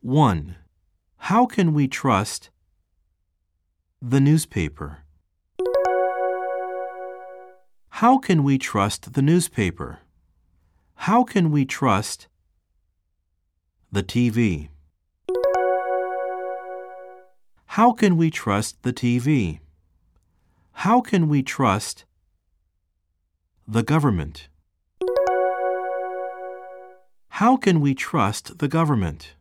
1. How can we trust the newspaper? How can we trust the newspaper? How can we trust the TV? How can we trust the TV? How can we trust the government? How can we trust the government?